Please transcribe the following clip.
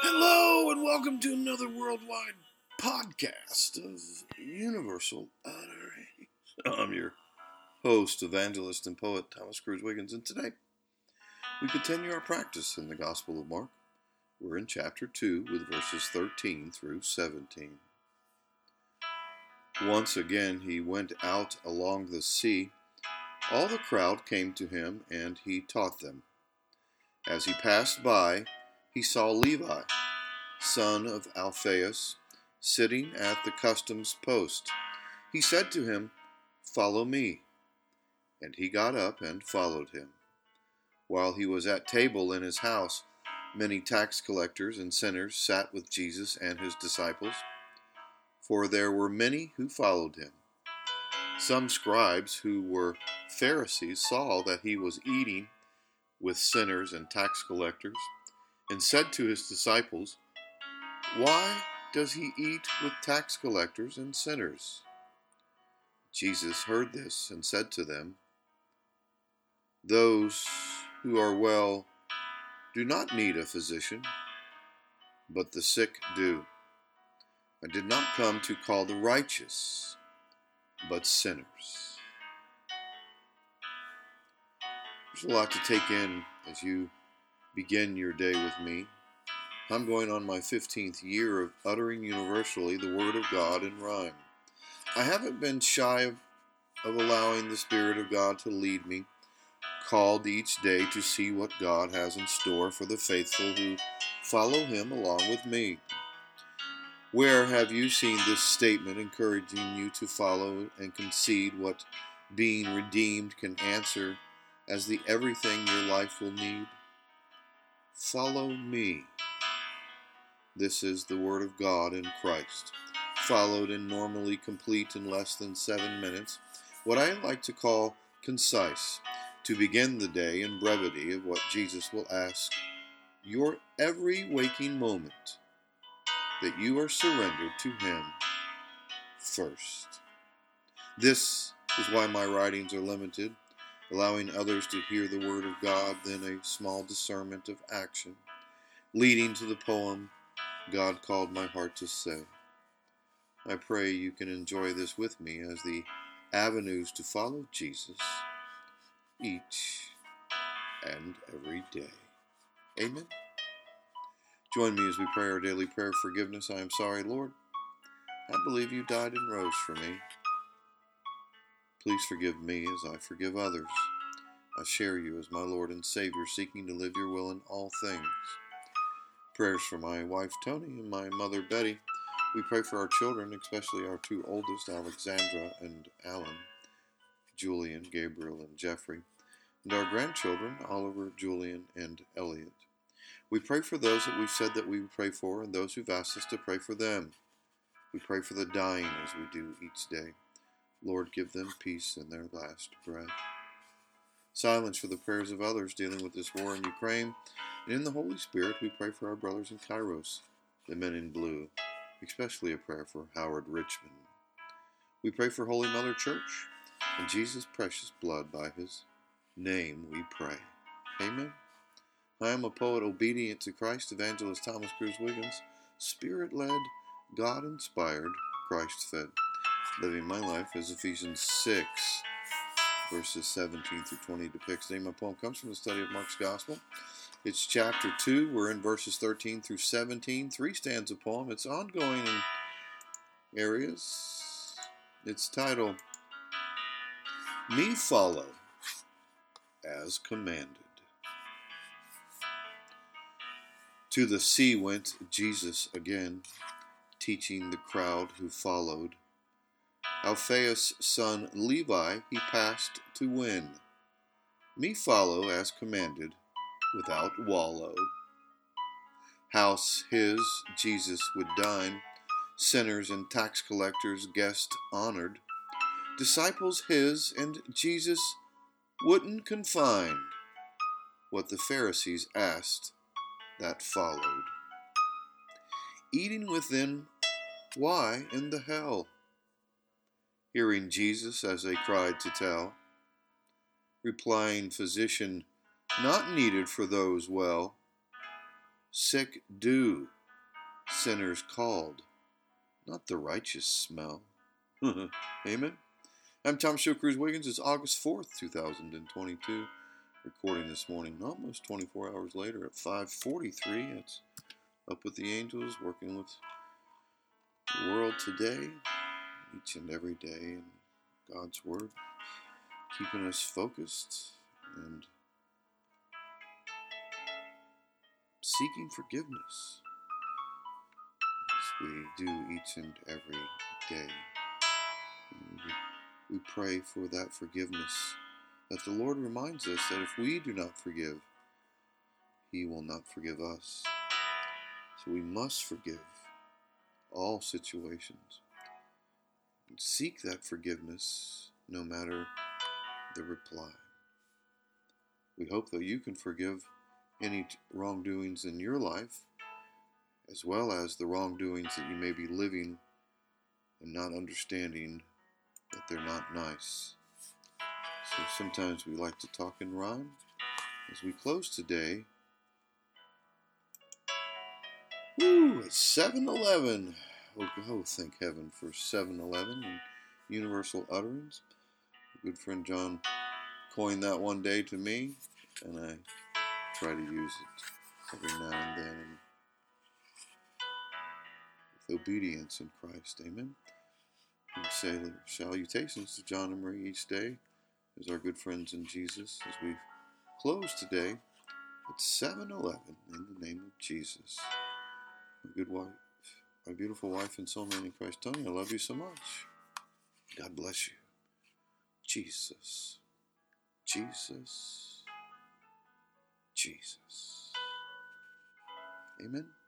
Hello and welcome to another worldwide podcast of Universal Utterance. I'm your host, evangelist, and poet Thomas Cruz Wiggins, and today we continue our practice in the Gospel of Mark. We're in chapter 2 with verses 13 through 17. Once again he went out along the sea. All the crowd came to him, and he taught them. As he passed by, he saw Levi, son of Alphaeus, sitting at the customs post. He said to him, "Follow me." And he got up and followed him. While he was at table in his house, many tax collectors and sinners sat with Jesus and his disciples, for there were many who followed him. Some scribes who were Pharisees saw that he was eating with sinners and tax collectors, and said to his disciples, "Why does he eat with tax collectors and sinners?" Jesus heard this and said to them, "Those who are well do not need a physician, but the sick do. I did not come to call the righteous, but sinners." There's a lot to take in as you begin your day with me. I'm going on my 15th year of uttering universally the Word of God in rhyme. I haven't been shy of allowing the Spirit of God to lead me, called each day to see what God has in store for the faithful who follow Him along with me. Where have you seen this statement encouraging you to follow and concede what being redeemed can answer as the everything your life will need? Follow me. This is the Word of God in Christ, followed and normally complete in less than 7 minutes, what I like to call concise, to begin the day in brevity of what Jesus will ask your every waking moment, that you are surrendered to Him first. This is why my writings are limited, allowing others to hear the Word of God, then a small discernment of action, leading to the poem God called my heart to say. I pray you can enjoy this with me as the avenues to follow Jesus each and every day. Amen. Join me as we pray our daily prayer of forgiveness. I am sorry, Lord. I believe you died and rose for me. Please forgive me as I forgive others. I share you as my Lord and Savior, seeking to live your will in all things. Prayers for my wife, Tony, and my mother, Betty. We pray for our children, especially our two oldest, Alexandra and Alan, Julian, Gabriel, and Jeffrey, and our grandchildren, Oliver, Julian, and Elliot. We pray for those that we've said that we would pray for and those who've asked us to pray for them. We pray for the dying as we do each day. Lord, give them peace in their last breath. Silence for the prayers of others dealing with this war in Ukraine. And in the Holy Spirit, we pray for our brothers in Kairos, the men in blue, especially a prayer for Howard Richmond. We pray for Holy Mother Church and Jesus' precious blood. By His name we pray. Amen. I am a poet obedient to Christ, evangelist Thomas Cruz Wiggins, Spirit-led, God-inspired, Christ-fed, living my life as Ephesians 6, verses 17 through 20 depicts. Today my poem comes from the study of Mark's Gospel. It's chapter 2. We're in verses 13 through 17. 3-stanza poem. It's ongoing in areas. It's titled, Me Follow as Commanded. To the sea went Jesus again, teaching the crowd who followed. Alphaeus' son Levi he passed to win. Me follow as commanded, without wallow. House his, Jesus would dine, sinners and tax collectors guest honored. Disciples his, and Jesus wouldn't confine what the Pharisees asked that followed. Eating with them, why in the hell? Hearing Jesus as they cried to tell, replying, Physician, not needed for those well, Sick do, sinners called, not the righteous smell. Amen. I'm Tom Show Cruz Wiggins. It's August 4th, 2022. Recording this morning, almost 24 hours later at 5:43. It's Up with the Angels, working with the world today, each and every day in God's Word, keeping us focused and seeking forgiveness as we do each and every day. And we pray for that forgiveness, that the Lord reminds us that if we do not forgive, He will not forgive us. So we must forgive all situations and seek that forgiveness no matter the reply. We hope that you can forgive any wrongdoings in your life, as well as the wrongdoings that you may be living and not understanding that they're not nice. So sometimes we like to talk in rhyme. As we close today, it's 7-Eleven. Oh, thank heaven for 7-Eleven and universal utterance. A good friend John coined that one day to me, and I try to use it every now and then with obedience in Christ. Amen. We say salutations to John and Marie each day as our good friends in Jesus as we close today at 7-Eleven in the name of Jesus. My good wife, my beautiful wife and soulmate in Christ, Tony, I love you so much. God bless you. Jesus, Jesus, Jesus. Amen.